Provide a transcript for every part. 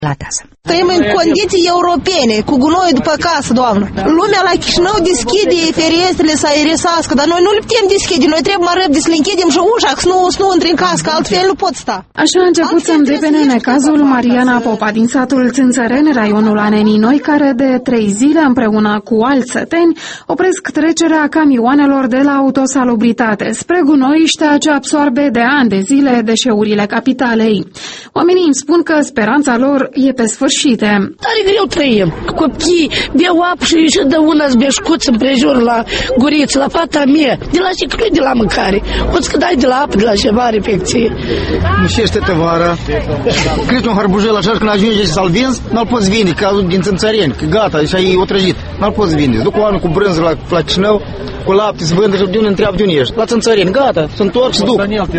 la casă. Trăim în condiții europene, cu gunoi după casă, doamnă. Lumea la Chișinău deschide ferestrele să aeresească, dar noi nu le putem deschide, noi trebuie mai repede să le închidem și ușa, să nu intri în casă, că altfel nu pot sta. Așa a început să îndepene necazul Mariana Popa din satul Țânțăreni, raionul Anenii Noi, care de 3 zile împreună cu alți săteni opresc trecerea camioanelor de la autosalubritate spre gunoiștea ce absorbe de ani de zile deșeurile capitalei. Oamenii îmi spun că speranța lor e pe sfârșite. Tare greu trăim. Copiii beau apă și de una zbeșcuți împrejur la guriță, la fata mea. De la ce crui de la mâncare? Poți că dai de la apă, de la ceva refecție. Mușește tăvară. Crezi un harbujel așa când ajunge să-l vinzi, n-l poți vinde, ca din Țânțăreni, că gata, și ai o trăjit. N-l poți vinde. Duc oameni cu brânză la Chișinău, cu lapte, să vândă și de unde întreabă de unde ești. La Țânțăreni, gata, se întorc și duc.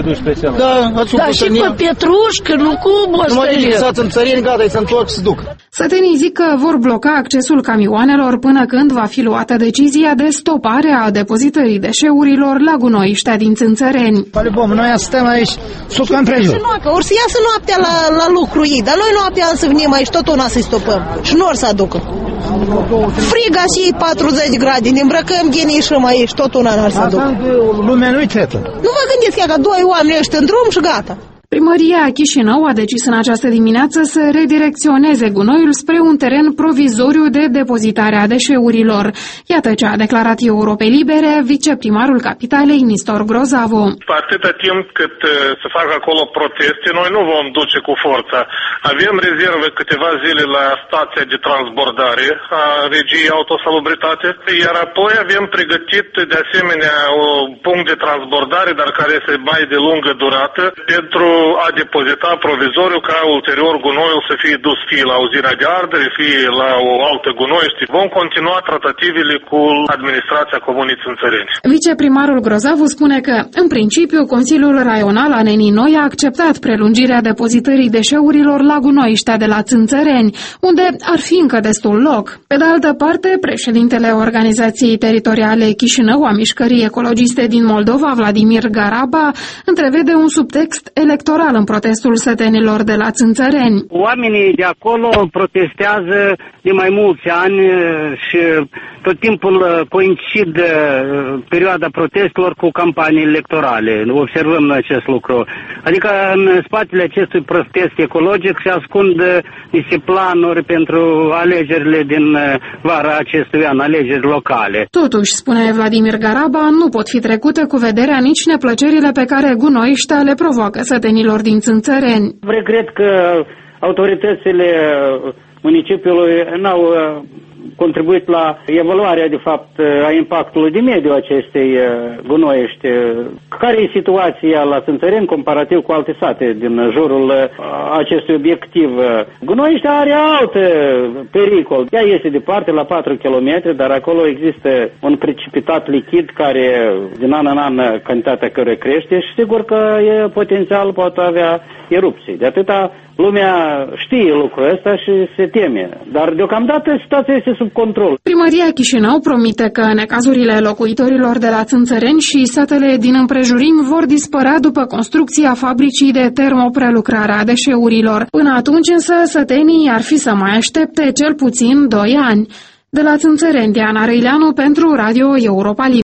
Da, și pe Petrușcă, nu cum o să Țânțăreni, gata, se întorc și se duc. Sătenii zic că vor bloca accesul camioanelor până când va fi luată decizia de stopare a depozitării deșeurilor la gunoiștea din Țânțăreni. Palibom, noi stăm aici, sus ca împrejur. Or să iasă noaptea la lucru ei, dar noi noaptea să venim aici tot una să-i stopăm și nu or să aducă. Friga și 40 grade, ne îmbrăcăm, ghenișăm aici, tot una n-ar să aducă. Lumea nu-i tretă. Nu vă gândiți că 2 oameni ăștia în drum și gata. Primăria Chișinău a decis în această dimineață să redirecționeze gunoiul spre un teren provizoriu de depozitare a deșeurilor. Iată ce a declarat Europei Libere viceprimarul capitalei Nistor Grozavu. Atâta timp cât se fac acolo proteste, noi nu vom duce cu forța. Avem rezervă câteva zile la stația de transbordare a regiei autosalubritate, iar apoi avem pregătit de asemenea un punct de transbordare, dar care este mai de lungă durată, pentru a depozita provizoriu ca ulterior gunoiul să fie dus fie la uzina de ardere, fie la o altă gunoiște. Vom continua tratativele cu administrația Comunei Țânțăreni. Viceprimarul Grozavu spune că, în principiu, Consiliul Raional Anenii Noi a acceptat prelungirea depozitării deșeurilor la gunoiștea de la Țânțăreni, unde ar fi încă destul loc. Pe de altă parte, președintele Organizației Teritoriale Chișinău a Mișcării Ecologiste din Moldova, Vladimir Garaba, întrevede un subtext electoral în protestul sătenilor de la Țânțăreni. Oamenii de acolo protestează de mai mulți ani și tot timpul coincid perioada protestelor cu campanii electorale. Observăm noi acest lucru. Adică în spatele acestui protest ecologic se ascund niște planuri pentru alegerile din vara acestui an, alegeri locale. Totuși, spune Vladimir Garaba, nu pot fi trecute cu vederea nici neplăcerile pe care gunoiștea le provoacă sătenilor din Țânțăreni. Regret că autoritățile municipiului n-au contribuit la evaluarea, de fapt, a impactului de mediu acestei gunoiești. Care e situația la Țânțăreni comparativ cu alte sate din jurul acestui obiectiv? Gunoieștea are alt pericol. Ea este departe, la 4 km, dar acolo există un precipitat lichid care, din an în an, cantitatea căruia crește și sigur că potențial poate avea erupții. De atâta lumea știe lucrul ăsta și se teme. Dar deocamdată situația este sub control. Primăria Chișinău promite că necazurile locuitorilor de la Țânțăreni și satele din împrejurim vor dispărea după construcția fabricii de termoprelucrare a deșeurilor. Până atunci însă sătenii ar fi să mai aștepte cel puțin 2 ani. De la Țânțăreni, Diana Răileanu pentru Radio Europa Liberă.